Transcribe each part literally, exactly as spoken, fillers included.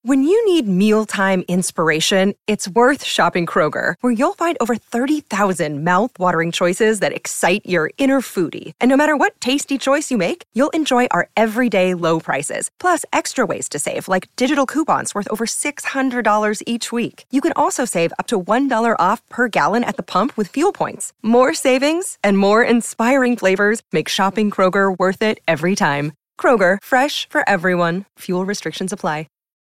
When you need mealtime inspiration, it's worth shopping Kroger, where you'll find over thirty thousand mouth-watering choices that excite your inner foodie. And no matter what tasty choice you make, you'll enjoy our everyday low prices, plus extra ways to save, like digital coupons worth over six hundred dollars each week. You can also save up to one dollar off per gallon at the pump with fuel points. More savings and more inspiring flavors make shopping Kroger worth it every time. Kroger, fresh for everyone. Fuel restrictions apply.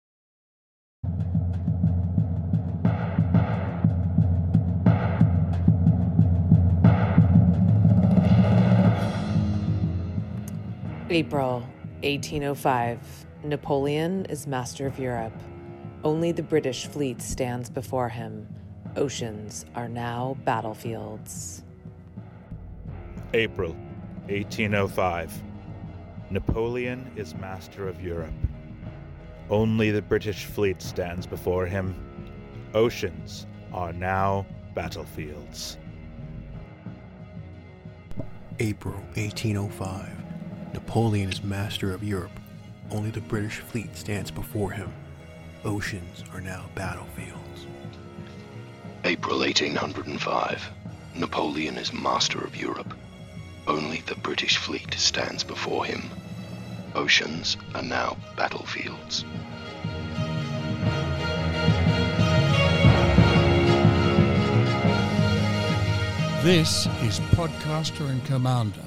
April eighteen oh five. Napoleon is master of Europe. Only the British fleet stands before him. Oceans are now battlefields. April eighteen oh five. Napoleon is master of Europe. Only the British fleet stands before him. Oceans are now battlefields. April eighteen oh five. Napoleon is master of Europe. Only the British fleet stands before him. Oceans are now battlefields. April eighteen oh five. Napoleon is master of Europe. Only the British fleet stands before him. Oceans are now battlefields. This is Podcaster and Commander,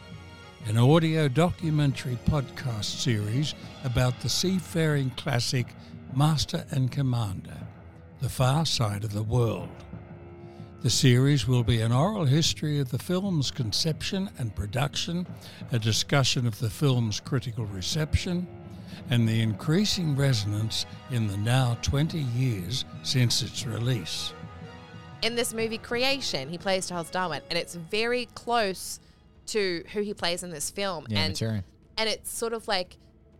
an audio documentary podcast series about the seafaring classic Master and Commander, The Far Side of the World. The series will be an oral history of the film's conception and production, a discussion of the film's critical reception, and the increasing resonance in the now twenty years since its release. In this movie Creation, he plays Charles Darwin, and it's very close to who he plays in this film. Yeah, and Material. and it's sort of like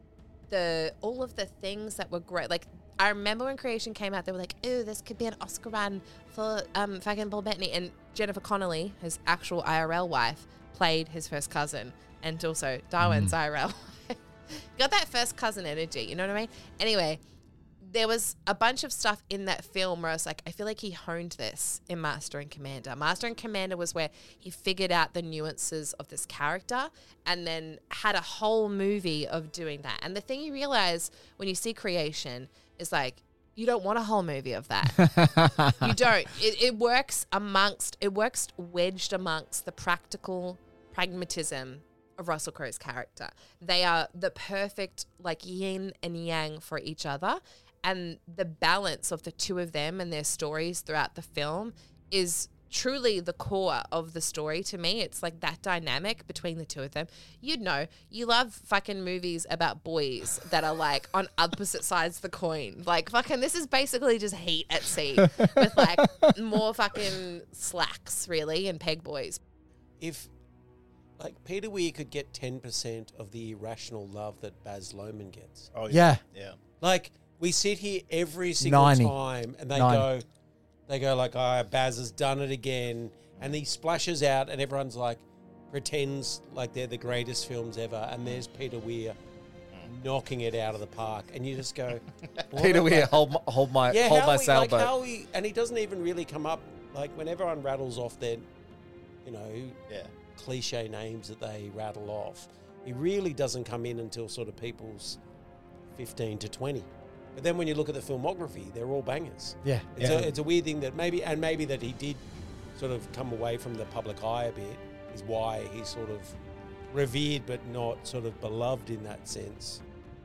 the all of the things that were great. Like, I remember when Creation came out, they were like, "Ooh, this could be an Oscar run for um fucking Paul Bettany." And Jennifer Connelly, his actual I R L wife, played his first cousin, and also Darwin's Mm. I R L wife. Got that first cousin energy, you know what I mean? Anyway, there was a bunch of stuff in that film where I was like, I feel like he honed this in Master and Commander. Master and Commander was where he figured out the nuances of this character and then had a whole movie of doing that. And the thing you realize when you see Creation is like, you don't want a whole movie of that. You don't. It, it works amongst, it works wedged amongst the practical pragmatism of Russell Crowe's character. They are the perfect like yin and yang for each other. And the balance of the two of them and their stories throughout the film is truly the core of the story to me. It's like that dynamic between the two of them. You'd know, you love fucking movies about boys that are like on opposite sides of the coin. Like fucking, this is basically just heat at sea with like more fucking slacks really and peg boys. If like Peter Weir could get ten percent of the irrational love that Baz Luhrmann gets. Oh yeah. Yeah. Like, we sit here every single ninety. time and they Nine. go, they go like, oh, Baz has done it again. And he splashes out and everyone's like, pretends like they're the greatest films ever. And there's Peter Weir knocking it out of the park. And you just go, Peter what Weir, about- hold my, hold my, yeah, hold how my he- sailboat. Like how he, and he doesn't even really come up, like when everyone rattles off their, you know, yeah. cliche names that they rattle off, he really doesn't come in until sort of people's fifteen to twenty. But then when you look at the filmography, they're all bangers. Yeah. It's, yeah. A, it's a weird thing that maybe, and maybe that he did sort of come away from the public eye a bit, is why he's sort of revered but not sort of beloved in that sense.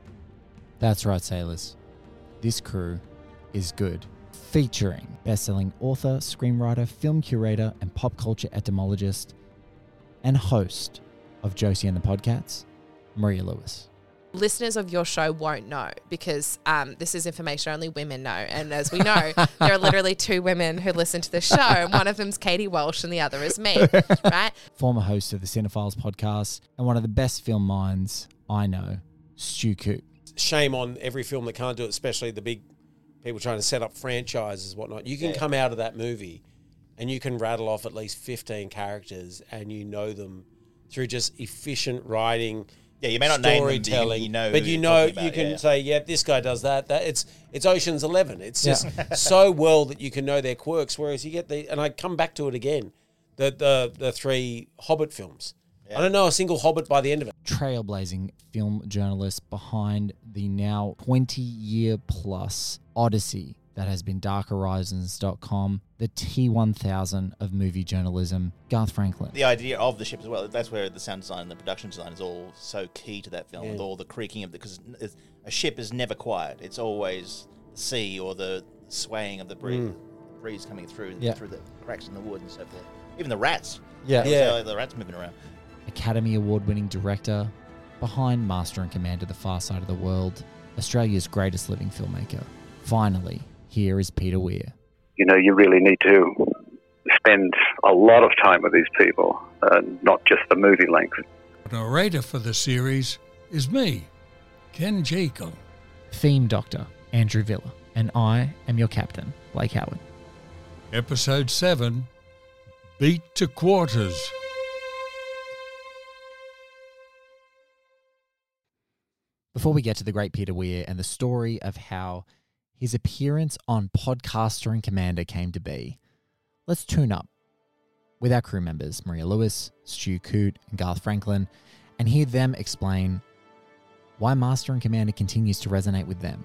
That's right, sailors. This crew is good. Featuring best-selling author, screenwriter, film curator, and pop culture etymologist, and host of Josie and the Podcasts, Maria Lewis. Listeners of your show won't know because um, this is information only women know. And as we know, there are literally two women who listen to the show. And one of them's Katie Walsh and the other is me, right? Former host of the Cinephiles podcast and one of the best film minds I know, Stu Coote. Shame on every film that can't do it, especially the big people trying to set up franchises and whatnot. You can yeah. come out of that movie and you can rattle off at least fifteen characters and you know them through just efficient writing, Yeah, you may not name them, but you, storytelling, you know but who you you're know talking about, you can yeah. say, yeah, this guy does that. That it's it's Ocean's Eleven. It's Yeah. just so well that you can know their quirks. Whereas you get the, and I come back to it again, the the the three Hobbit films. Yeah. I don't know a single Hobbit by the end of it. Trailblazing film journalist behind the now twenty-year plus odyssey that has been dark horizons dot com, the T one thousand of movie journalism, Garth Franklin. The idea of the ship as well, that's where the sound design and the production design is all so key to that film, Yeah. with all the creaking of the, because a ship is never quiet. It's always the sea or the swaying of the breeze, Mm. breeze coming through Yeah. through the cracks in the wood and so forth. Even the rats. Yeah. You Yeah. know, the rats moving around. Academy Award-winning director behind Master and Commander: The Far Side of the World, Australia's greatest living filmmaker. Finally, here is Peter Weir. You know, you really need to spend a lot of time with these people, uh, not just the movie length. The narrator for the series is me, Ken Jekyll. Theme Doctor, Andrew Villa. And I am your captain, Blake Howard. Episode seven, Beat to Quarters. Before we get to the great Peter Weir and the story of how his appearance on Podcaster and Commander came to be, let's tune up with our crew members, Maria Lewis, Stu Coote, and Garth Franklin, and hear them explain why Master and Commander continues to resonate with them.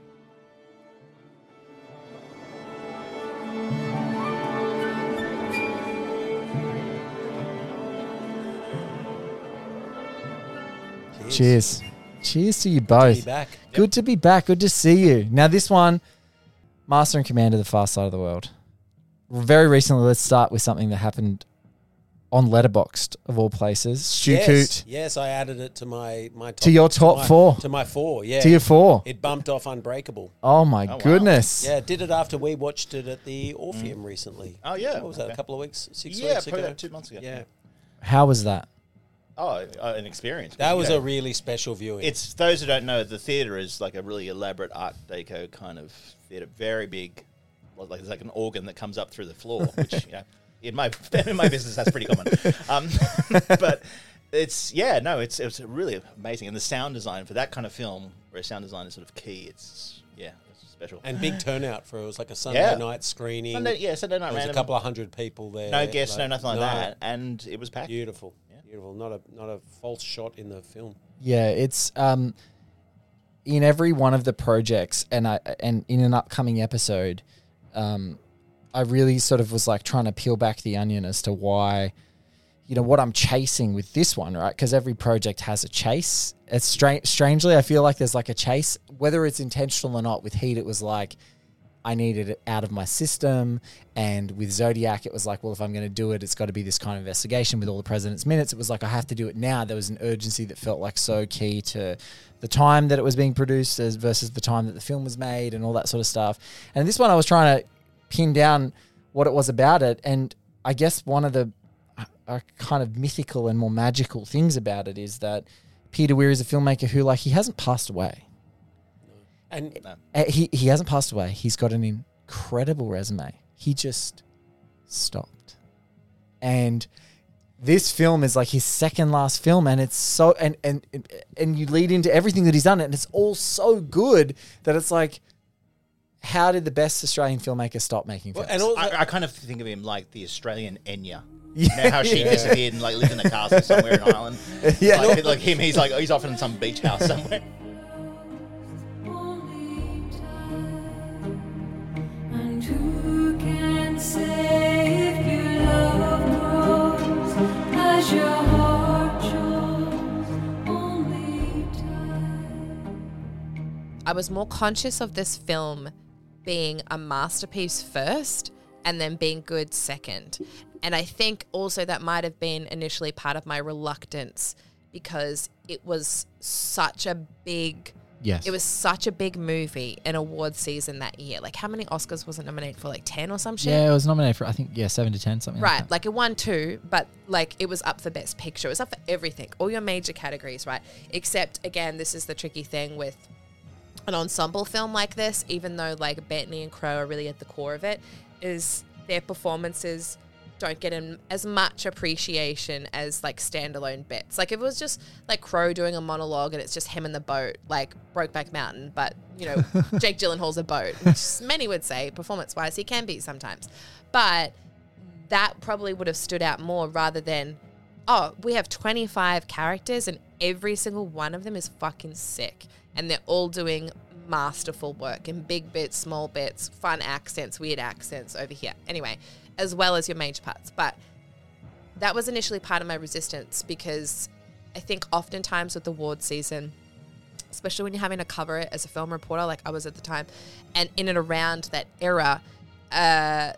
Cheers. Cheers to you both. Be back. Good to be back. Good to see you. Now, this one, Master and Commander: The Far Side of the World. Very recently, let's start with something that happened on Letterboxd, of all places. Stu yes, Coote, yes, I added it to my my top, To your top my- four. to my four. Yeah, to your four. It bumped off Unbreakable. Oh, my wow. goodness. Yeah, did it after we watched it at the Orpheum recently. Oh, yeah. What was that? Okay. A couple of weeks, six Yeah, weeks probably ago. about two months ago. Yeah, How was that? Oh, uh, an experience. that You was know, a really special viewing. It's those who don't know, the theatre is like a really elaborate Art Deco kind of theatre, very big, well, like it's like an organ that comes up through the floor, which you know, in my in my business that's pretty common. Um, but it's yeah, no, it's it's really amazing, and the sound design for that kind of film, where sound design is sort of key, it's yeah, it's special. and big turnout for it was like a Sunday Yeah. night screening. Sunday, yeah, Sunday night there was random. a couple of hundred people there. no guests, no like- nothing like no, that, and it was packed. Beautiful, beautiful. Not a not a false shot in the film. Yeah, it's um, in every one of the projects, and I and in an upcoming episode, um, I really sort of was like trying to peel back the onion as to why, you know, what I'm chasing with this one, right? Because every project has a chase. It's strange. Strangely, I feel like there's like a chase, whether it's intentional or not. With Heat, it was like I needed it out of my system. And with Zodiac, it was like, well, if I'm going to do it, it's got to be this kind of investigation with all the President's Minutes. It was like, I have to do it now. There was an urgency that felt like so key to the time that it was being produced as versus the time that the film was made and all that sort of stuff. And this one, I was trying to pin down what it was about it. And I guess one of the uh, kind of mythical and more magical things about it is that Peter Weir is a filmmaker who, like, he hasn't passed away. And No. Uh, He he hasn't passed away. He's got an incredible resume. He just stopped. And this film is like his second last film, and it's so and and and you lead into everything that he's done, and it's all so good that it's like, how did the best Australian filmmaker stop making films? and also, I, I kind of think of him like the Australian Enya. Yeah. You know how she Yeah. disappeared and like lived in a castle somewhere in Ireland. Yeah. like, like him, he's like he's off in some beach house somewhere. And who can say if your love grows as your heart shows only time? I was more conscious of this film being a masterpiece first and then being good second. And I think also that might have been initially part of my reluctance because it was such a big... Yes. It was such a big movie in award season that year. Like, how many Oscars was it nominated for? Like ten or some shit? Yeah, it was nominated for, I think, yeah, seven to ten, something Right, like like it won two, but like it was up for Best Picture. It was up for everything, all your major categories, right? Except, again, this is the tricky thing with an ensemble film like this, even though like Bettany and Crowe are really at the core of it, is their performances don't get in as much appreciation as like standalone bits. Like if it was just like Crow doing a monologue and it's just him in the boat, like Brokeback Mountain, but you know, Jake Gyllenhaal's a boat, which many would say performance wise he can be sometimes. But that probably would have stood out more rather than, oh, we have twenty-five characters and every single one of them is fucking sick. And they're all doing masterful work in big bits, small bits, fun accents, weird accents over here. Anyway, as well as your major parts. But that was initially part of my resistance because I think oftentimes with award season, especially when you're having to cover it as a film reporter like I was at the time, and in and around that era, uh,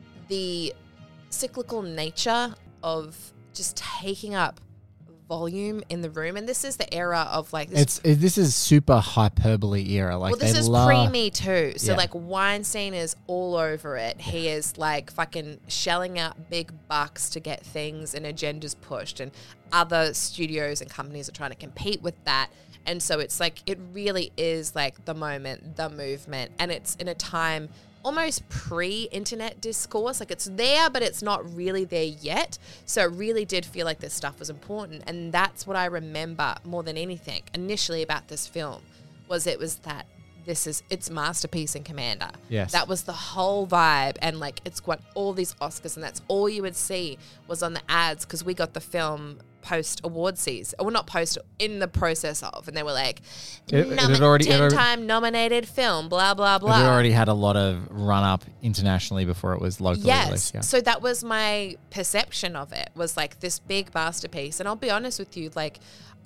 the cyclical nature of just taking up volume in the room, and this is the era of like this. It's it, this is super hyperbole era. Like well, this they is love, pre-Me Too. So Yeah. like Weinstein is all over it. He is like fucking shelling out big bucks to get things and agendas pushed, and other studios and companies are trying to compete with that. And so it's like it really is like the moment, the movement, and it's in a time almost pre-internet discourse. Like it's there, but it's not really there yet. So it really did feel like this stuff was important. And that's what I remember more than anything initially about this film was it was that this is, it's masterpiece in Commander. Yes. That was the whole vibe. And like, it's got all these Oscars and that's all you would see was on the ads because we got the film post award season, or not post, in the process of, and they were like, It- it nomi- had already- it already- ten-time nominated film, blah, blah, blah. It already had a lot of run up internationally before it was locally Yes. released. Yeah. So that was my perception of it, was like this big masterpiece. And I'll be honest with you, like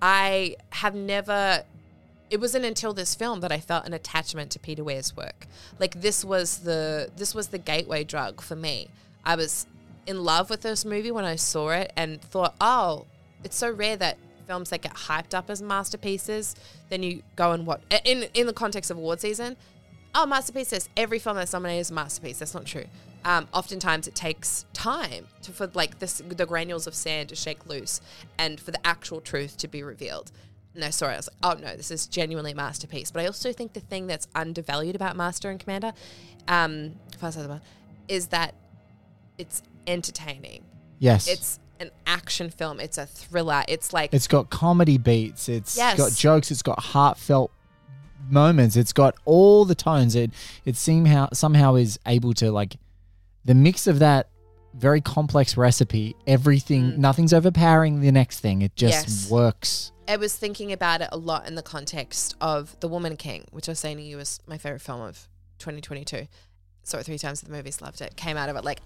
I have never, it wasn't until this film that I felt an attachment to Peter Weir's work. Like this was the, this was the gateway drug for me. I was in love with this movie when I saw it and thought, oh, it's so rare that films that get hyped up as masterpieces, then you go and watch, in, in the context of award season, oh, masterpieces. Every film that's nominated is a masterpiece. That's not true. Um, oftentimes it takes time to, for like this, the granules of sand to shake loose and for the actual truth to be revealed. And I saw it, I was like, oh no, this is genuinely a masterpiece. But I also think the thing that's undervalued about Master and Commander, um, if I say the one, is that it's entertaining. Yes. It's an action film. It's a thriller. It's like It's got comedy beats. It's Yes. got jokes. It's got heartfelt moments. It's got all the tones. It it somehow somehow is able to like the mix of that very complex recipe. Everything, nothing's overpowering the next thing. It just Yes. works. I was thinking about it a lot in the context of The Woman King, which I was saying to you was my favorite film of twenty twenty-two. Saw it three times at the movies, loved it. Came out of it like,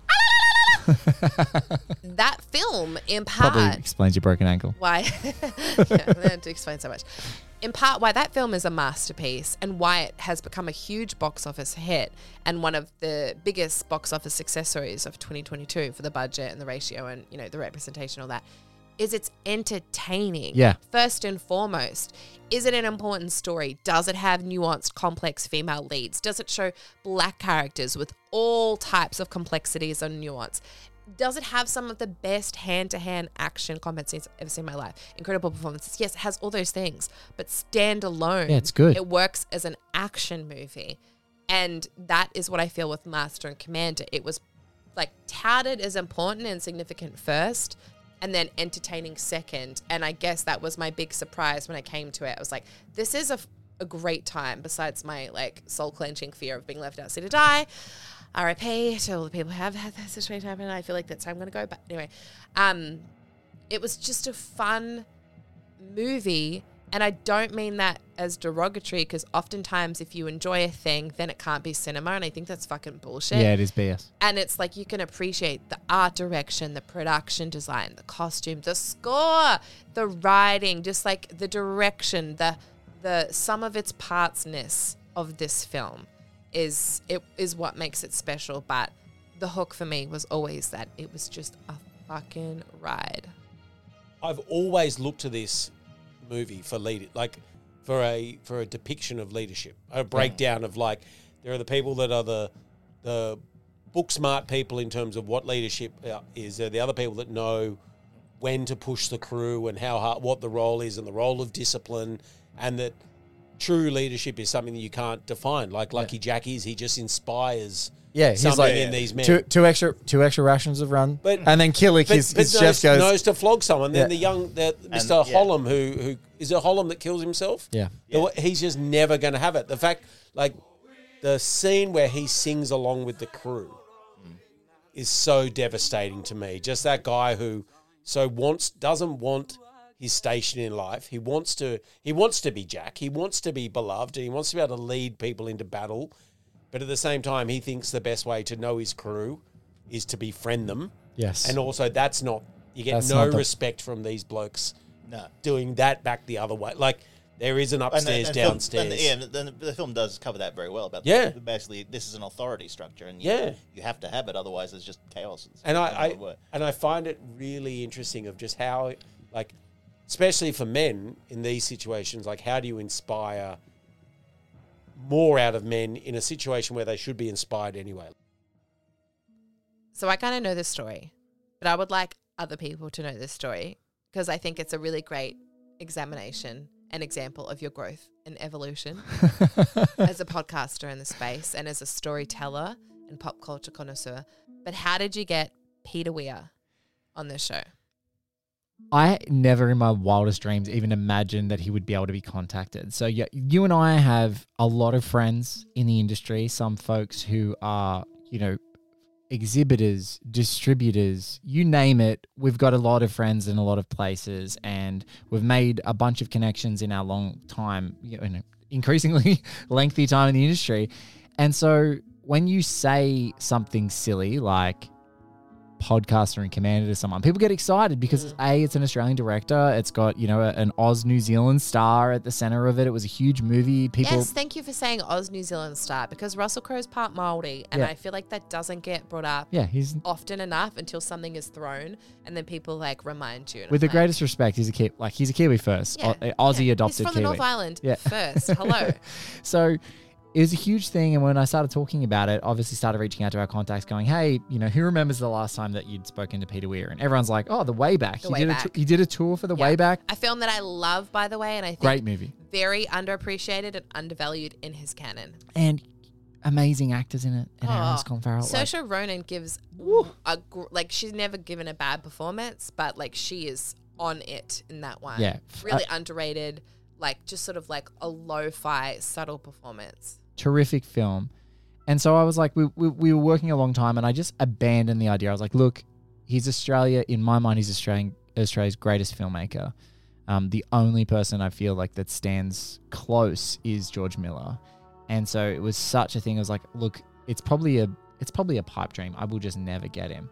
that film in part Probably explains your broken ankle. why yeah, I don't have to explain so much. In part why that film is a masterpiece and why it has become a huge box office hit and one of the biggest box office success stories of twenty twenty-two for the budget and the ratio and, you know, the representation, all that, is it's entertaining. Yeah. First and foremost, is it an important story? Does it have nuanced, complex female leads? Does it show black characters with all types of complexities and nuance? Does it have some of the best hand-to-hand action combat scenes I've ever seen in my life? Incredible performances. Yes, it has all those things, but stand alone. Yeah, it's good. It works as an action movie. And that is what I feel with Master and Commander. It was like touted as important and significant first, and then entertaining second. And I guess that was my big surprise when I came to it. I was like, this is a, a great time, besides my like soul-clenching fear of being left out to die. R I P to all the people who have had that situation happen. I feel like that's how I'm going to go. But anyway, um, it was just a fun movie. And I don't mean that as derogatory, because oftentimes if you enjoy a thing, then it can't be cinema. And I think that's fucking bullshit. Yeah, it is B S. And it's like you can appreciate the art direction, the production design, the costume, the score, the writing, just like the direction, the the sum of its partsness of this film is it is what makes it special. But the hook for me was always that it was just a fucking ride. I've always looked to this movie for lead, like for a for a depiction of leadership, a breakdown of like there are the people that are the the book smart people in terms of what leadership uh, is. There are the other people that know when to push the crew and how hard, what the role is and the role of discipline, and that true leadership is something that you can't define. Like Lucky Jack is, he just inspires Yeah, he's something like in these men. two, two extra two extra rations of run, But- and then Killick, But, his, but his knows, chef goes, knows to flog someone. Then Yeah. the young, the, And- Mister yeah. Hollom, who who is it Hollom that kills himself? yeah, The- he's just never going to have it. The fact, like, the scene where he sings along with the crew is so devastating to me. Just that guy who so wants doesn't want his station in life. He wants to he wants to be Jack. He wants to be beloved, and he wants to be able to lead people into battle. But at the same time, he thinks the best way to know his crew is to befriend them. yes, And also, that's not you get That's no not the- respect from these blokes No. doing that back the other way. Like there is an And the- upstairs, and film- downstairs. and the, yeah, the, the film does cover that very well. About Yeah. the, basically, this is an authority structure, and you, Yeah. you have to have it, otherwise it's just chaos. It's and not I, gonna I work. and I find it really interesting of just how, like, especially for men in these situations, like how do you inspire more out of men in a situation where they should be inspired anyway? So I kind of know this story, but I would like other people to know this story because I think it's a really great examination and example of your growth and evolution as a podcaster in the space and as a storyteller and pop culture connoisseur. But how did you get Peter Weir on this show? I never in my wildest dreams even imagined that he would be able to be contacted. So yeah, you and I have a lot of friends in the industry, some folks who are, you know, exhibitors, distributors, you name it. We've got a lot of friends in a lot of places, and we've made a bunch of connections in our long time, you know, increasingly lengthy time in the industry. And so when you say something silly like podcaster and commander to someone, people get excited because it's a it's an Australian director. It's got, you know, a, an Oz New Zealand star at the center of it. It was a huge movie. People Yes, thank you for saying Oz New Zealand star because Russell Crowe's part Māori, and Yeah. I feel like that doesn't get brought up yeah, he's often enough until something is thrown, and then people like remind you. and with the I'm like, greatest respect, he's a Kiwi, like he's a Kiwi first, Yeah, O- Aussie yeah. adopted He's from Kiwi. the North Island Yeah. first. Hello. So it was a huge thing, and when I started talking about it, obviously started reaching out to our contacts, going, "Hey, you know, who remembers the last time that you'd spoken to Peter Weir?" And everyone's like, "Oh, the Way Back. The he Way did Back. a t- he did a tour for the Yeah. Way Back. A film that I love, by the way, and I think Great movie, very underappreciated and undervalued in his canon. and amazing actors in it. And Oh, Aaron Colin Farrell. like- Saoirse Ronan gives a gr- like she's never given a bad performance, but like she is on it in that one. Yeah. really underrated. Like just sort of like a lo-fi, subtle performance. terrific film. And so I was like, we, we we were working a long time, and I just abandoned the idea. I was like, look, he's Australia. In my mind, he's Australian, Australia's greatest filmmaker. Um, the only person I feel like that stands close is George Miller. And so it was such a thing. I was like, look, it's probably a it's probably a pipe dream. I will just never get him.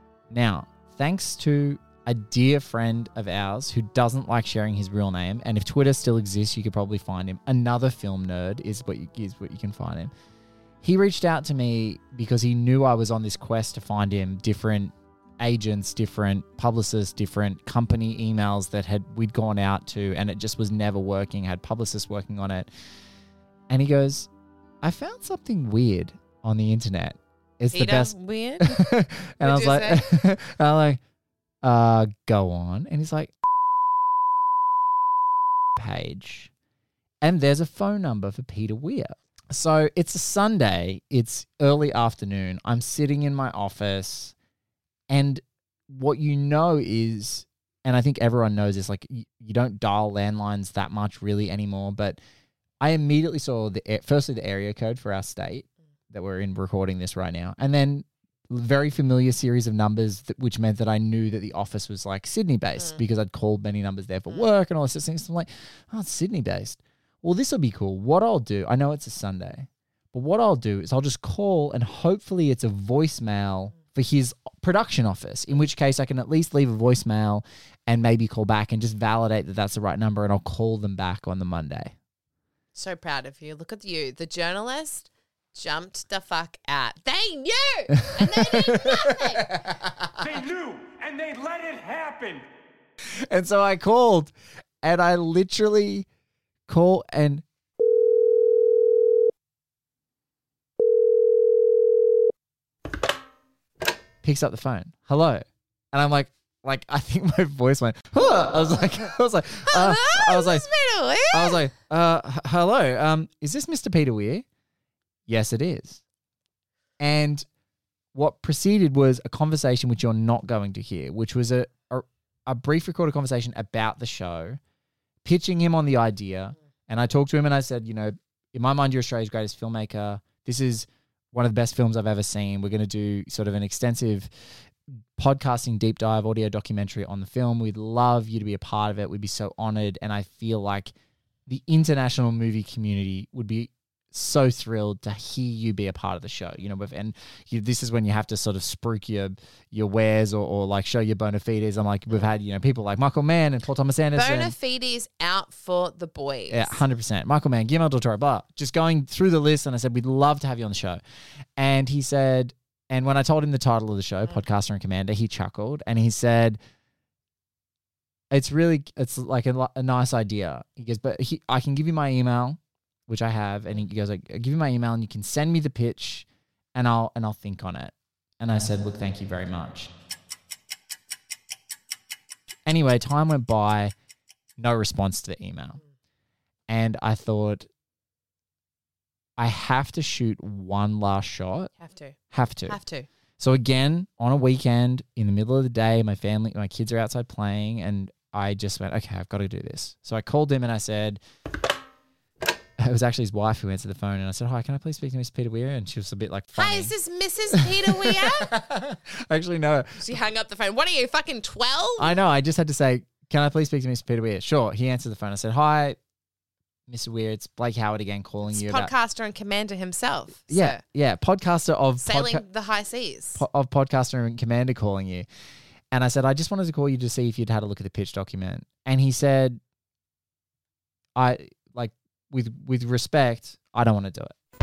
Now, thanks to a dear friend of ours who doesn't like sharing his real name, and if Twitter still exists, you could probably find him. Another Film Nerd is what you, is what you can find him. He reached out to me because he knew I was on this quest to find him different agents, different publicists, different company emails that had we'd gone out to, and it just was never working. Had publicists working on it, and he goes, "I found something weird on the internet. It's the Peter best." Weird. and I was you like, and I'm like, uh, go on. And he's like, page. And there's a phone number for Peter Weir. So it's a Sunday. It's early afternoon. I'm sitting in my office. And what you know is, and I think everyone knows this, like you, you don't dial landlines that much really anymore. But I immediately saw the, firstly, the area code for our state that we're in recording this right now. And then very familiar series of numbers, that, which meant that I knew that the office was like Sydney based Mm. because I'd called many numbers there for Mm. work and all this things. So I'm like, oh, it's Sydney based. Well, this will be cool. What I'll do, I know it's a Sunday, but what I'll do is I'll just call and hopefully it's a voicemail for his production office, in which case I can at least leave a voicemail and maybe call back and just validate that that's the right number, and I'll call them back on the Monday. So proud of you. Look at you. The journalist jumped the fuck out. They knew and they did nothing. They knew and they let it happen. And so I called, and I literally call and picks up the phone. Hello. And I'm like, like, I think my voice went, huh. I was like, I was like, uh, I was like, I was like, uh, h- hello, um, is this Mister Peter Weir? Yes, it is. And what preceded was a conversation which you're not going to hear, which was a, a, a brief recorded conversation about the show, pitching him on the idea. And I talked to him and I said, you know, in my mind, you're Australia's greatest filmmaker. This is one of the best films I've ever seen. We're going to do sort of an extensive podcasting deep dive audio documentary on the film. We'd love you to be a part of it. We'd be so honored. And I feel like the international movie community would be so thrilled to hear you be a part of the show, you know, with, and you, this is when you have to sort of spruik your your wares or, or like show your bona fides. I'm like, we've had, you know, people like Michael Mann and Paul Thomas Anderson. Bona fides out for the boys. Yeah, one hundred percent. Michael Mann, Guillermo del Toro, blah. Just going through the list, and I said, we'd love to have you on the show. And he said, and when I told him the title of the show, mm-hmm. Podcaster and Commander, he chuckled and he said, it's really, it's like a, a nice idea. He goes, but he, I can give you my email, which I have, and he goes, like, I'll give you my email and you can send me the pitch and I'll and I'll think on it. And I said, look, thank you very much. Anyway, time went by, no response to the email. And I thought, I have to shoot one last shot. Have to. Have to. Have to. So again, on a weekend, in the middle of the day, my family, my kids are outside playing, and I just went, okay, I've got to do this. So I called him and I said, it was actually his wife who answered the phone, and I said, hi, can I please speak to Miss Peter Weir? And she was a bit like, funny. Hi, is this Missus Peter Weir? Actually, no. She hung up the phone. What are you, fucking twelve? I know. I just had to say, can I please speak to Mister Peter Weir? Sure. He answered the phone. I said, hi, Mister Weir, it's Blake Howard again calling It's you podcaster about... and commander himself. Yeah, sir. yeah. Podcaster of... Sailing podca- the high seas. po- of podcaster and commander calling you. And I said, I just wanted to call you to see if you'd had a look at the pitch document. And he said, I, like, with with respect, I don't want to do it.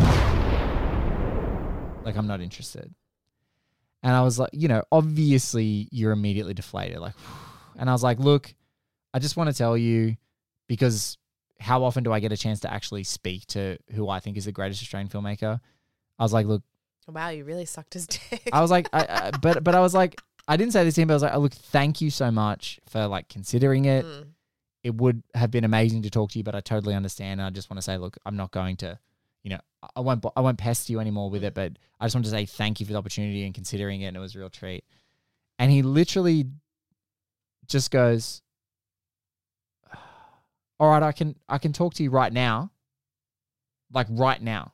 Like, I'm not interested. And I was like, you know, obviously you're immediately deflated. Like, and I was like, look, I just want to tell you, because how often do I get a chance to actually speak to who I think is the greatest Australian filmmaker? I was like, look. Wow, you really sucked his dick. I was like, I, I, but but I was like, I didn't say this to him, but I was like, oh, look, thank you so much for like considering it. Mm. It would have been amazing to talk to you, but I totally understand. And I just want to say, look, I'm not going to, you know, I won't, I won't pester you anymore with it, but I just want to say thank you for the opportunity and considering it. And it was a real treat. And he literally just goes, all right, I can, I can talk to you right now. Like right now.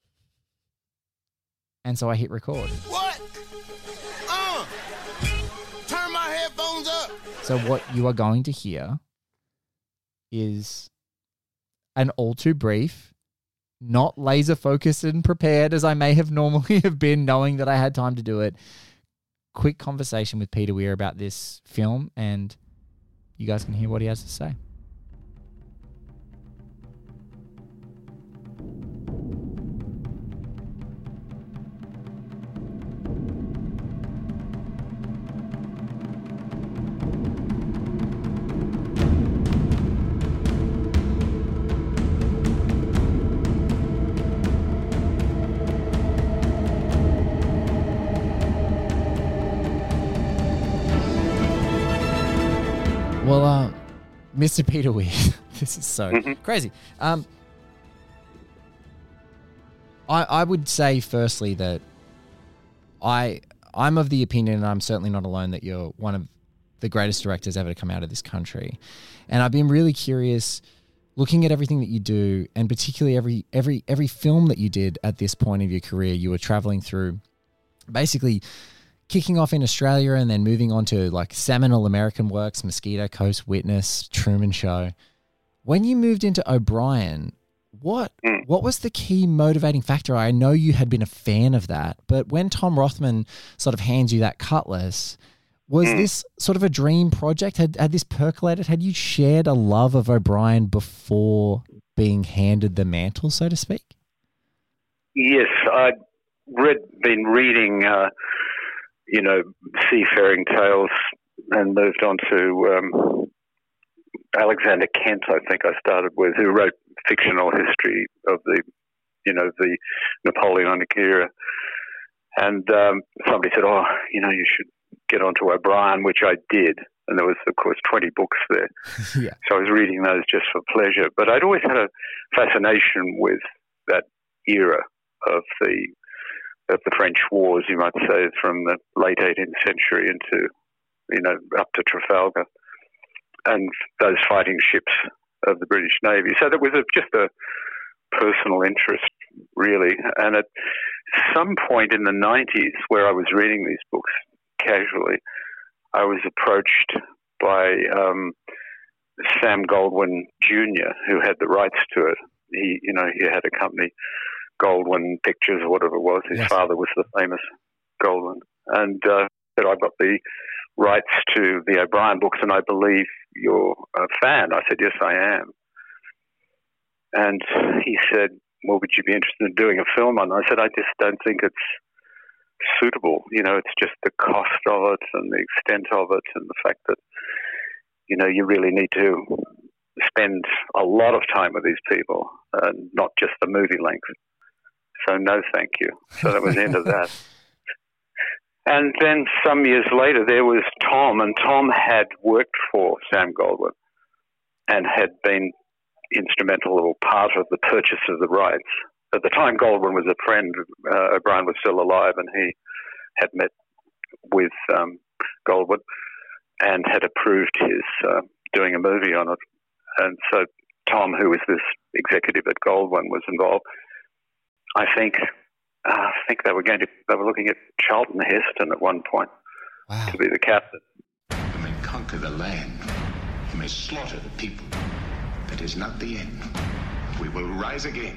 And so I hit record. What? Uh, turn my headphones up. So what you are going to hear is an all too brief, not laser focused and prepared as I may have normally have been, knowing that I had time to do it, quick conversation with Peter Weir about this film, and you guys can hear what he has to say. Well, uh, Mister Peter Weir, this is so crazy. Um, I I would say firstly that I I'm of the opinion, and I'm certainly not alone, that you're one of the greatest directors ever to come out of this country, and I've been really curious, looking at everything that you do, and particularly every every every film that you did at this point of your career. You were traveling through, basically kicking off in Australia and then moving on to like seminal American works, Mosquito Coast, Witness, Truman Show. When you moved into O'Brien, what Mm. what was the key motivating factor? I know you had been a fan of that, but when Tom Rothman sort of hands you that cutlass, was Mm. this sort of a dream project? Had, had this percolated? Had you shared a love of O'Brien before being handed the mantle, so to speak? Yes, I'd read, been reading, uh, you know, seafaring tales and moved on to um, Alexander Kent, I think I started with, who wrote fictional history of the, you know, the Napoleonic era. And um, somebody said, oh, you know, you should get onto O'Brien, which I did. And there was, of course, twenty books there. Yeah. So I was reading those just for pleasure. But I'd always had a fascination with that era of the of the French wars, you might say, from the late eighteenth century into, you know, up to Trafalgar, and those fighting ships of the British Navy. So that was a, just a personal interest, really. And at some point in the nineties, where I was reading these books casually, I was approached by um, Sam Goldwyn Junior, who had the rights to it. He, you know, he had a company, Goldwyn Pictures or whatever it was. His Yes. father was the famous Goldwyn. And uh, said, I've got the rights to the O'Brien books, and I believe you're a fan. I said, yes, I am. And he said, well, would you be interested in doing a film on it? I said, I just don't think it's suitable. You know, it's just the cost of it and the extent of it and the fact that, you know, you really need to spend a lot of time with these people and not just the movie length. So no, thank you. So that was the end of that. And then some years later, there was Tom, and Tom had worked for Sam Goldwyn and had been instrumental or part of the purchase of the rights. At the time, Goldwyn was a friend. Uh, O'Brien was still alive, and he had met with um, Goldwyn and had approved his uh, doing a movie on it. And so Tom, who was this executive at Goldwyn, was involved. I think uh, I think they were going to they were looking at Charlton Heston at one point Wow. to be the captain. You may conquer the land. You may slaughter the people. That is not the end. We will rise again.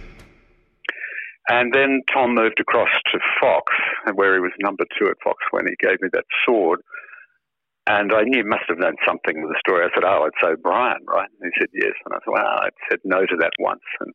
And then Tom moved across to Fox, where he was number two at Fox when he gave me that sword. And I knew he must have known something of the story. I said, oh, it's O'Brien, right? And he said, yes. And I said, well, I said no to that once. And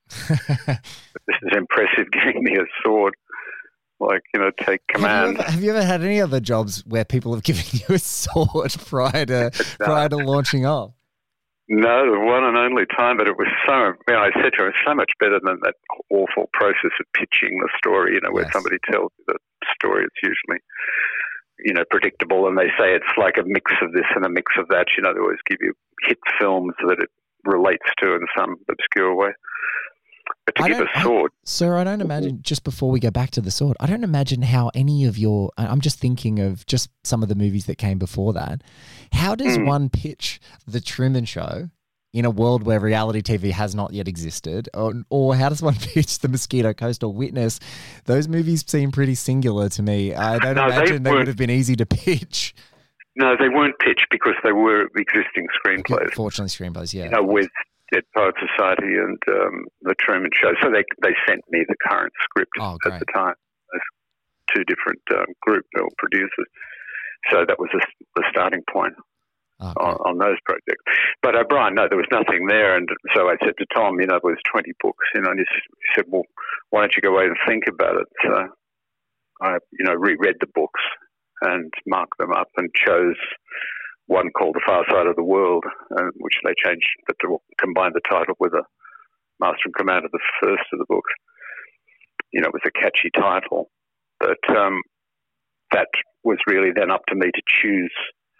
this is impressive, giving me a sword. Like, you know, take command. Have you, ever, have you ever had any other jobs where people have given you a sword prior to, No. prior to launching off? No, the one and only time, but it was so, you know, I said to him, it's so much better than that awful process of pitching the story, you know, where Yes. somebody tells you the story. It's usually, you know, predictable, and they say it's like a mix of this and a mix of that. You know, they always give you hit films that it relates to in some obscure way. But to I give don't- a sword, Sir, I don't imagine, just before we go back to the sword, I don't imagine how any of your, I- I'm just thinking of just some of the movies that came before that. How does Mm. one pitch The Truman Show in a world where reality T V has not yet existed? Or, or how does one pitch The Mosquito Coast or Witness? Those movies seem pretty singular to me. I don't No, they imagine they, would weren't. have been easy to pitch. no, they weren't pitched because they were existing screenplays. Fortunately, screenplays, yeah. You know, with Dead Poet Society and um, The Truman Show. So they they sent me the current script Oh, at great. the time. Those two different um, group or producers. So that was the, the starting point Oh, on, on those projects. But O'Brien, no, there was nothing there. And so I said to Tom, you know, there was twenty books, you know, and he said, well, why don't you go away and think about it? So I, you know, reread the books and marked them up and chose one called The Far Side of the World, uh, which they changed, but to combine the title with a Master and Commander, the first of the books. You know, it was a catchy title, but um, that was really then up to me to choose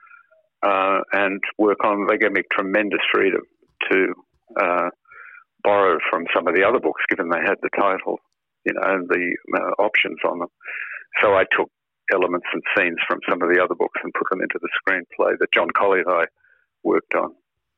uh, and work on. They gave me tremendous freedom to uh, borrow from some of the other books, given they had the title, you know, and the uh, options on them. So I took elements and scenes from some of the other books and put them into the screenplay that John Collier and I worked on.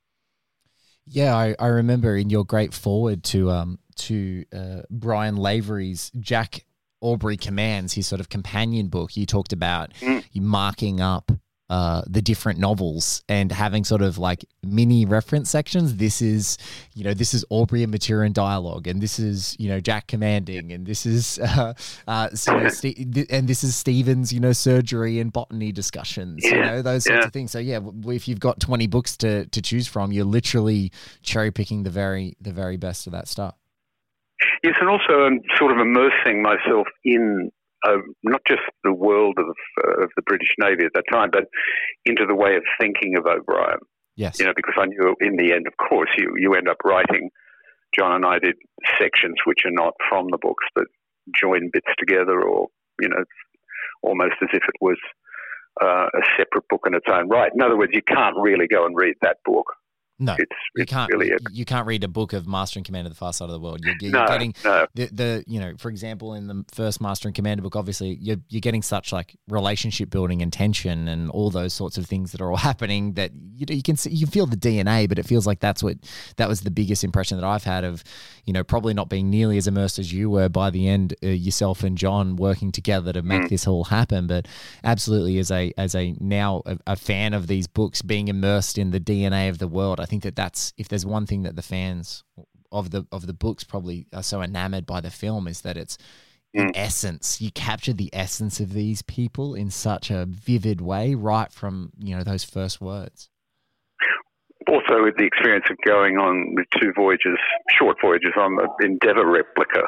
Yeah, I, I remember in your great forward to um to uh, Brian Lavery's Jack Aubrey Commands, his sort of companion book, you talked about Mm. you marking up uh, the different novels and having sort of like mini reference sections. This is, you know, this is Aubrey and Maturin dialogue, and this is, you know, Jack commanding, and this is, uh, uh, so, you know, Ste- th- and this is Stephen's, you know, surgery and botany discussions, you Yeah, know, those sorts yeah. of things. So yeah, w- if you've got twenty books to to choose from, you're literally cherry picking the very the very best of that stuff. Yes, and also um, sort of immersing myself in uh, not just the world of, uh, of the British Navy at that time, but into the way of thinking of O'Brien. Yes. You know, because I knew in the end, of course, you, you end up writing, John and I did sections which are not from the books, but join bits together or, you know, almost as if it was uh, a separate book in its own right. In other words, you can't really go and read that book. No, it's, you it's can't. really a, you can't read a book of Master and Commander: The Far Side of the World. You're, you're no, getting no. the, the, you know, for example, in the first Master and Commander book, obviously you're you're getting such like relationship building and tension and all those sorts of things that are all happening that you know, you can see, you feel the D N A, but it feels like that's what that was the biggest impression that I've had of, you know, probably not being nearly as immersed as you were by the end, uh, yourself and John working together to make mm. this all happen. But absolutely, as a as a now a, a fan of these books, being immersed in the D N A of the world, I think that that's, if there's one thing that the fans of the of the books probably are so enamored by the film, is that it's in mm. essence, you capture the essence of these people in such a vivid way, right from, you know, those first words. Also, with the experience of going on the two voyages, short voyages on the Endeavour replica.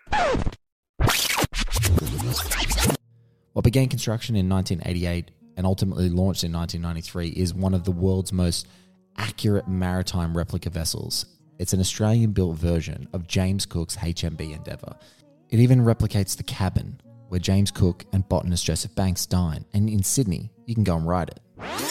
What began construction in nineteen eighty-eight and ultimately launched in nineteen ninety-three is one of the world's most accurate maritime replica vessels. It's an Australian-built version of James Cook's H M B Endeavour. It even replicates the cabin where James Cook and botanist Joseph Banks dine, and in Sydney, you can go and ride it.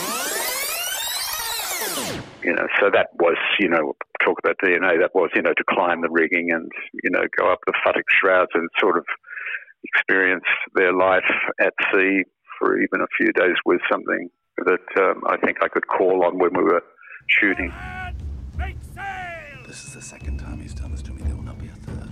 You know, so that was, you know, talk about D N A, that was, you know, to climb the rigging and, you know, go up the futtock shrouds and sort of experience their life at sea for even a few days was something that um, I think I could call on when we were shooting. This is the second time he's done this to me. There will not be a third.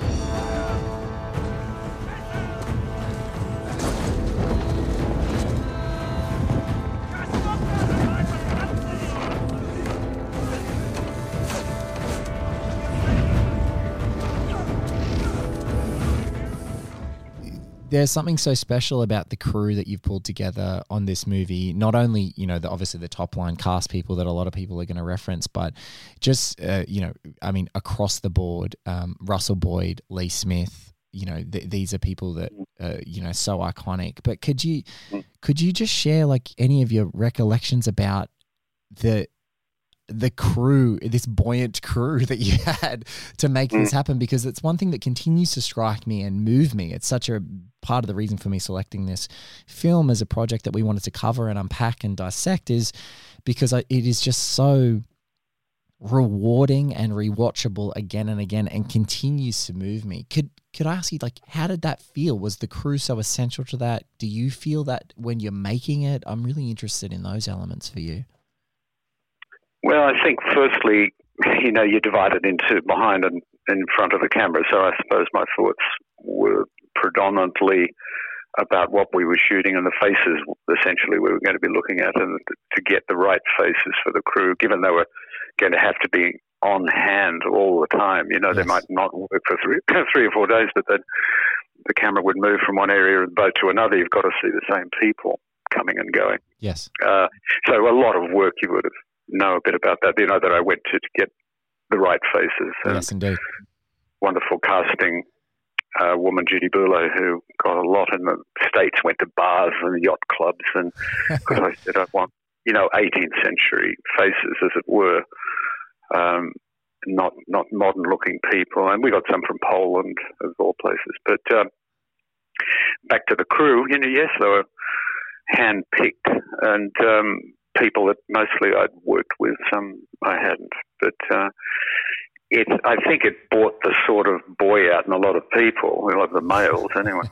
There's something so special about the crew that you've pulled together on this movie. Not only, you know, the, obviously the top line cast people that a lot of people are going to reference, but just, uh, you know, I mean, across the board, um, Russell Boyd, Lee Smith, you know, th- these are people that, uh, you know, so iconic. But could you, could you just share like any of your recollections about the, the crew, this buoyant crew that you had to make mm. this happen? Because it's one thing that continues to strike me and move me. It's such a part of the reason for me selecting this film as a project that we wanted to cover and unpack and dissect, is because I, it is just so rewarding and rewatchable again and again, and continues to move me. Could could I ask you, like, how did that feel? Was the crew so essential to that? Do you feel that when you're making it? I'm really interested in those elements for you. Well, I think firstly, you know, you're divided into behind and in front of the camera. So I suppose my thoughts were predominantly about what we were shooting and the faces essentially we were going to be looking at, and to get the right faces for the crew, given they were going to have to be on hand all the time. You know, yes. They might not work for three, three or four days, but then the camera would move from one area of the boat to another. You've got to see the same people coming and going. Yes. Uh, so a lot of work you would have know a bit about that. You know, that I went to to get the right faces. Yes, indeed. Wonderful casting uh, woman, Judy Burlow, who got a lot in the States, went to bars and yacht clubs, and because I said I want, you know, eighteenth century faces, as it were, um, not not modern looking people. And we got some from Poland, of all places. But uh, back to the crew, you know, yes, they were hand picked, and um, people that mostly I'd worked with, some I hadn't. But uh, it, I think it brought the sort of boy out in a lot of people, a lot of the males anyway.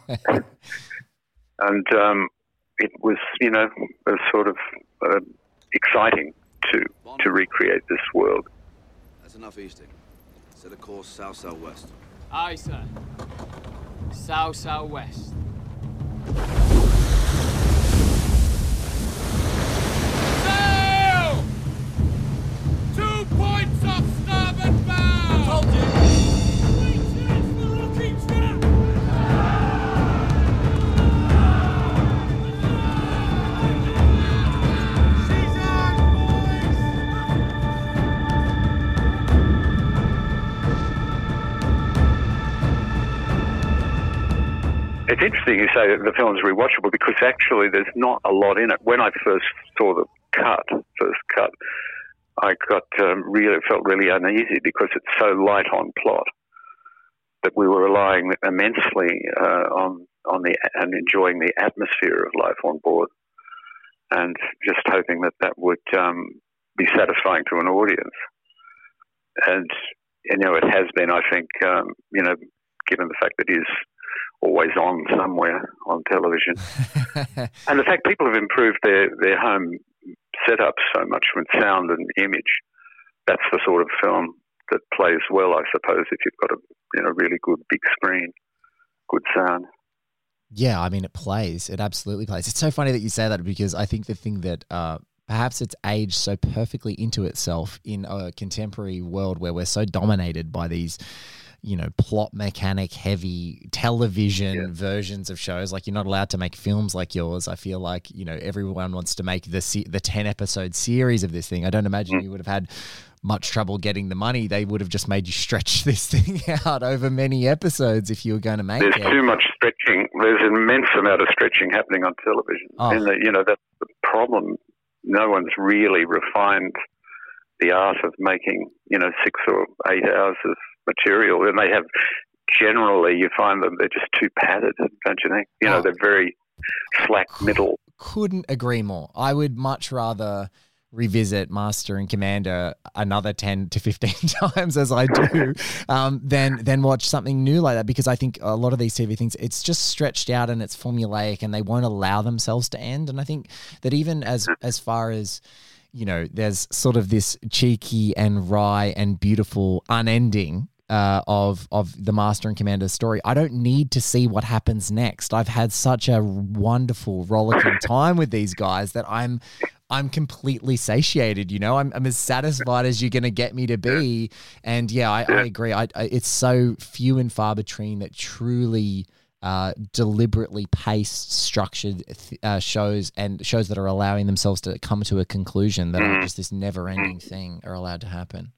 And um, it was, you know, a sort of uh, exciting to to recreate this world. That's enough easting. Set a course south-southwest. Aye, sir. South-southwest. Sail! Two points off starboard bow! Told you. Three cheers for Rookie Trap! She's on, boys! It's interesting you say that the film is rewatchable, because actually there's not a lot in it. When I first saw the cut, first cut, I got um, really felt really uneasy because it's so light on plot that we were relying immensely uh, on on the and enjoying the atmosphere of life on board. and just hoping that that would um, be satisfying to an audience. And, you know, it has been, I think, um, you know, given the fact that it is always on somewhere on television. And the fact people have improved their, their home setup so much with sound and image, that's the sort of film that plays well, I suppose, if you've got a you know really good big screen, good sound. Yeah, I mean, it plays. It absolutely plays. It's so funny that you say that, because I think the thing that uh, perhaps it's aged so perfectly into itself in a contemporary world where we're so dominated by these, you know, plot mechanic heavy television yeah. versions of shows. Like, you're not allowed to make films like yours. I feel like, you know, everyone wants to make the se- the ten episode series of this thing. I don't imagine mm. you would have had much trouble getting the money. They would have just made you stretch this thing out over many episodes if you were going to make There's it. There's too much stretching. There's an immense amount of stretching happening on television. Oh. And, the, you know, that's the problem. No one's really refined the art of making, you know, six or eight hours of material. And they have, generally, you find them, they're just too padded, don't you think? You know, oh. they're very slack middle. Couldn't agree more. I would much rather revisit Master and Commander another ten to fifteen times as I do, um, than than watch something new like that, because I think a lot of these T V things, it's just stretched out and it's formulaic and they won't allow themselves to end. And I think that even as as far as, you know, there's sort of this cheeky and wry and beautiful unending Uh, of of the Master and Commander story, I don't need to see what happens next. I've had such a wonderful rollicking time with these guys that I'm I'm completely satiated. You know, I'm I'm as satisfied as you're going to get me to be. And yeah, I, I agree. I, I it's so few and far between that truly uh, deliberately paced, structured uh, shows and shows that are allowing themselves to come to a conclusion that are just this never-ending thing are allowed to happen.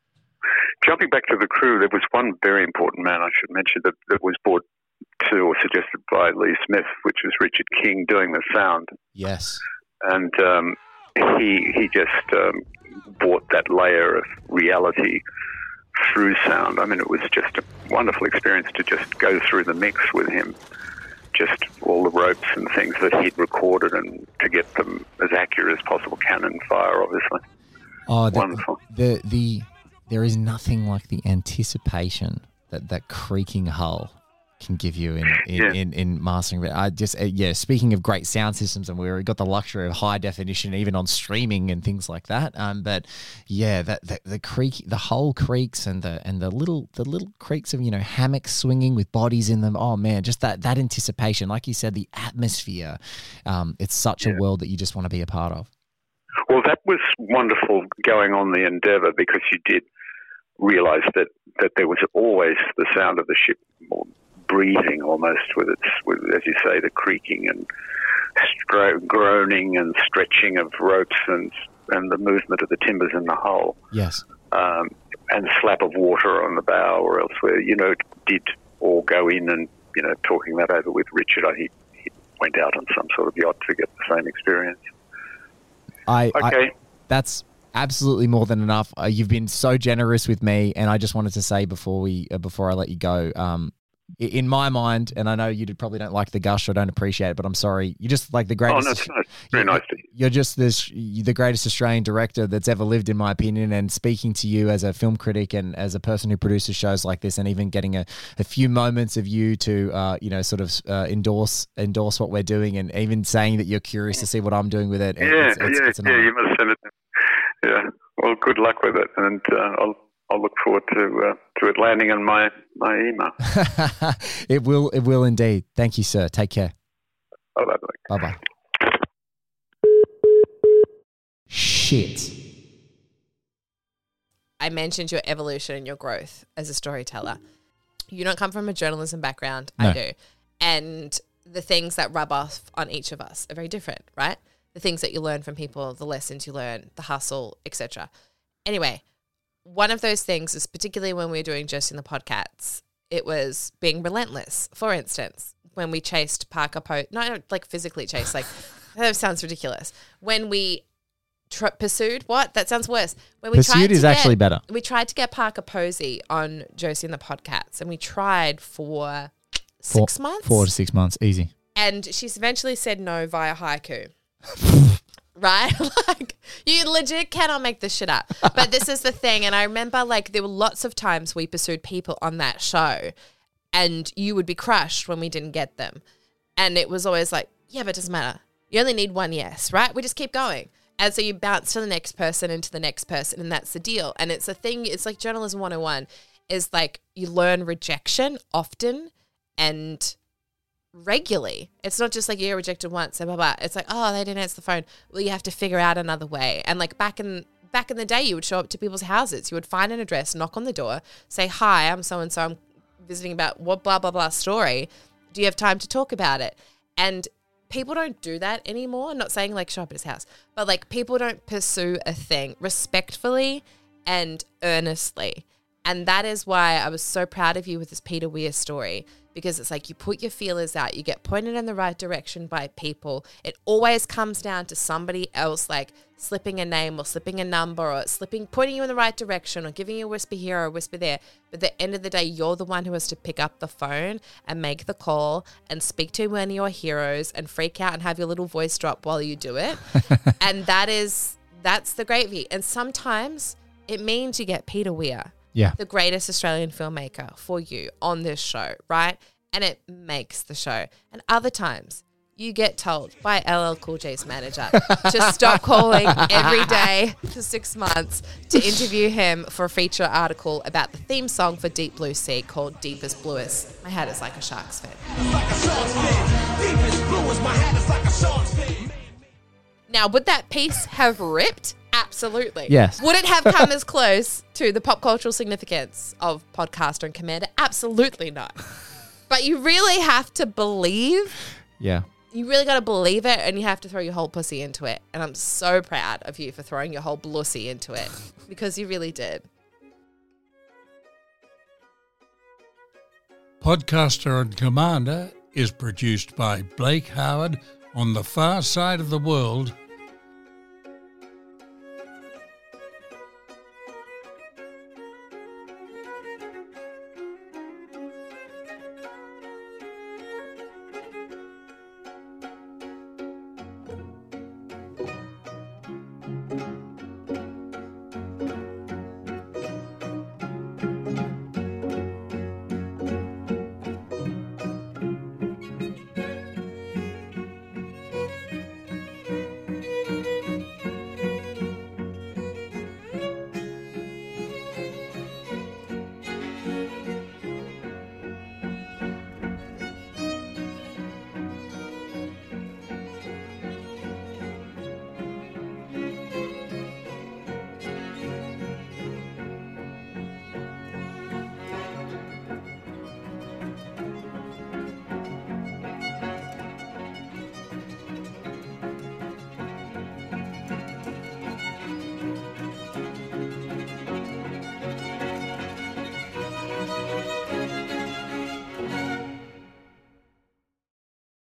Jumping back to the crew, there was one very important man I should mention that, that was brought to or suggested by Lee Smith, which was Richard King doing the sound. Yes. And um, he he just um, brought that layer of reality through sound. I mean, it was just a wonderful experience to just go through the mix with him, just all the ropes and things that he'd recorded and to get them as accurate as possible, cannon fire, obviously. Oh, the, wonderful. The, the, there is nothing like the anticipation that that creaking hull can give you in in, Yeah. in, in mastering. But I just uh, yeah. Speaking of great sound systems, and we've got the luxury of high definition even on streaming and things like that. Um, but yeah, that the, the creak, the hull creaks, and the and the little the little creaks of you know hammocks swinging with bodies in them. Oh man, just that that anticipation, like you said, the atmosphere. Um, it's such a world that you just want to be a part of. Well, that was wonderful going on the Endeavour, because you did realise that, that there was always the sound of the ship breathing almost with its, with, as you say, the creaking and stro- groaning and stretching of ropes and and the movement of the timbers in the hull. Yes. Um, and slap of water on the bow or elsewhere. You know, it did all go in and, you know, talking that over with Richard, I, he, he went out on some sort of yacht to get the same experience. I, Okay. I that's absolutely more than enough. Uh, you've been so generous with me, and I just wanted to say before we uh, before I let you go, um, i- in my mind, and I know you probably don't like the gush or don't appreciate it, but I'm sorry, you're just like the Oh, greatest. no, it's nice. Very nice to you. You're just this the greatest Australian director that's ever lived, in my opinion. And speaking to you as a film critic and as a person who produces shows like this, and even getting a, a few moments of you to uh, you know sort of uh, endorse endorse what we're doing, and even saying that you're curious to see what I'm doing with it. Yeah, it's, it's, yeah, it's an yeah. honor. You must send it. Yeah. Well, good luck with it, and uh, I'll I'll look forward to uh, to it landing on my my email. It will. It will indeed. Thank you, sir. Take care. Bye bye. Bye bye. Shit. I mentioned your evolution and your growth as a storyteller. You don't come from a journalism background. No. I do. And the things that rub off on each of us are very different, right? The things that you learn from people, the lessons you learn, the hustle, et cetera. Anyway, one of those things is particularly when we were doing Just in the Podcasts, it was being relentless. For instance, when we chased Parker Posey, not like physically chased, like that sounds ridiculous. When we tr- pursued, what? That sounds worse. When we Pursued tried to is get- actually better. We tried to get Parker Posey on Josie and the Podcasts, and we tried for six four, months. Four to six months. Easy. And she's eventually said no via haiku. right? Like, you legit cannot make this shit up. But this is the thing. And I remember, like, there were lots of times we pursued people on that show and you would be crushed when we didn't get them. And it was always like, yeah, but it doesn't matter. You only need one yes, right? We just keep going. And so you bounce to the next person and to the next person, and that's the deal. And it's a thing, it's like Journalism one oh one is like you learn rejection often and regularly. It's not just like you're rejected once and blah, blah. It's like, oh, they didn't answer the phone. Well, you have to figure out another way. And like back in back in the day, you would show up to people's houses. You would find an address, knock on the door, say, hi, I'm so-and-so. I'm visiting about what blah, blah, blah story. Do you have time to talk about it? And people don't do that anymore. I'm not saying like show up at his house, but like people don't pursue a thing respectfully and earnestly. And that is why I was so proud of you with this Peter Weir story, because it's like you put your feelers out, you get pointed in the right direction by people. It always comes down to somebody else like slipping a name or slipping a number or slipping, pointing you in the right direction or giving you a whisper here or a whisper there. But at the end of the day, you're the one who has to pick up the phone and make the call and speak to one of your heroes and freak out and have your little voice drop while you do it. And that is, that's the gravy. And sometimes it means you get Peter Weir. Yeah. The greatest Australian filmmaker for you on this show, right? And it makes the show. And other times you get told by L L Cool J's manager to stop calling every day for six months to interview him for a feature article about the theme song for Deep Blue Sea called Deepest Bluest. My hat is like a shark's fin. Now, would that piece have ripped? Absolutely. Yes. Would it have come as close to the pop cultural significance of Podcaster and Commander? Absolutely not. But you really have to believe. Yeah. You really got to believe it, and you have to throw your whole pussy into it. And I'm so proud of you for throwing your whole blussy into it, because you really did. Podcaster and Commander is produced by Blake Howard on the far side of the world